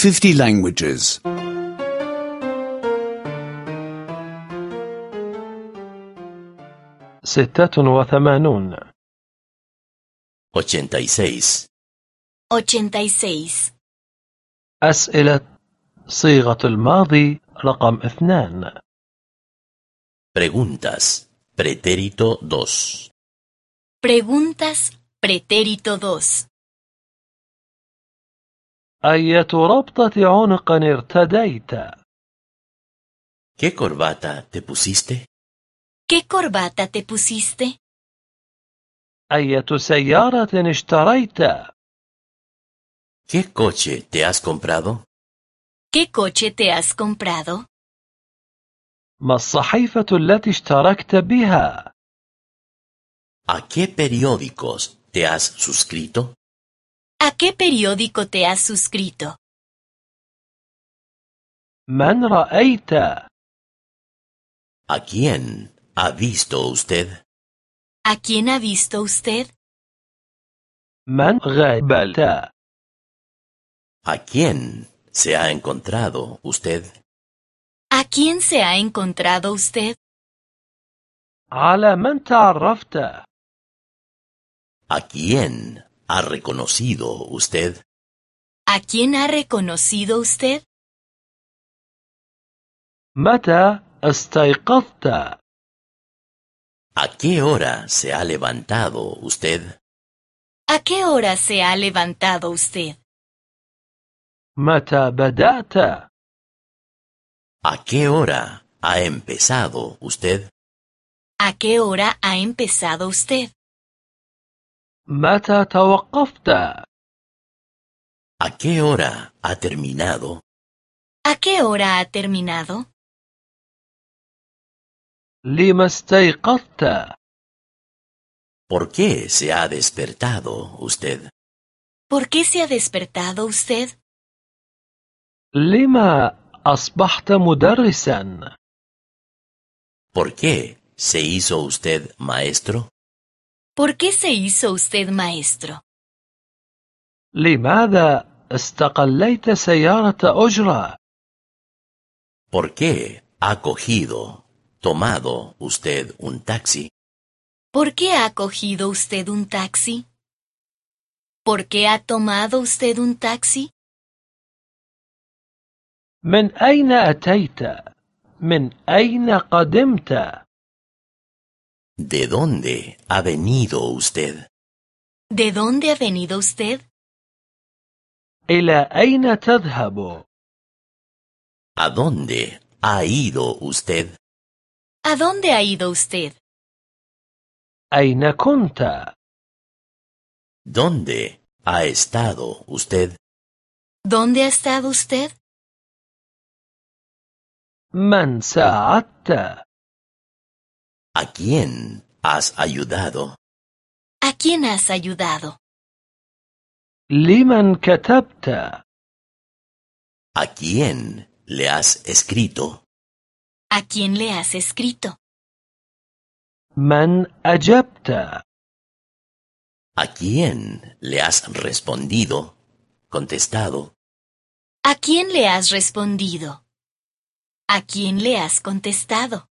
50 languages. 86 86. 86. أسئلة صيغة الماضي رقم 2. Preguntas. Pretérito 2. Preguntas, pretérito 2. أية ربطة عنق ارتديت؟ ¿Qué corbata te pusiste? ¿Qué corbata te pusiste? أية سيارة اشتريت؟ ¿Qué coche te has comprado? ¿Qué coche te has comprado? ما الصحيفة التي اشتركت بها؟ ¿A qué periódicos te has suscrito? ¿A qué periódico te has suscrito? من رأيت؟ ¿A quién ha visto usted? ¿A quién ha visto usted? من غابلت؟ ¿A quién se ha encontrado usted? ¿A quién se ha encontrado usted? على من تعرفت؟ ¿A quién ha reconocido usted? ¿A quién ha reconocido usted? متى استيقظت؟ ¿A qué hora se ha levantado usted? ¿A qué hora se ha levantado usted? متى بدأت؟ ¿A qué hora ha empezado usted? ¿A qué hora ha empezado usted? متى توقفت؟ ¿A qué hora ha terminado? ¿A qué hora ha terminado? لما استيقظت؟ ¿Por qué se ha despertado usted? ¿Por qué se ha despertado usted? لما أصبحت مدرسا؟ ¿Por qué se hizo usted maestro? ¿Por qué se hizo usted maestro? لماذا استقليت سيارة أجرة؟ ¿Por qué ha tomado usted un taxi? ¿Por qué ha cogido usted un taxi? ¿Por qué ha tomado usted un taxi? من أين أتيت؟ من أين قدمت؟ ¿De dónde ha venido usted? ¿De dónde ha venido usted? إلى أين تذهب؟ ¿A dónde ha ido usted? ¿A dónde ha ido usted? أين كنت؟ ¿Dónde ha estado usted? ¿Dónde ha estado usted? من ساعدت؟ ¿A quién has ayudado? ¿A quién has ayudado? لمن كتبت؟ ¿A quién le has escrito? ¿A quién le has escrito? من أجبت؟ ¿A quién le has respondido? Contestado. ¿A quién le has respondido? ¿A quién le has contestado?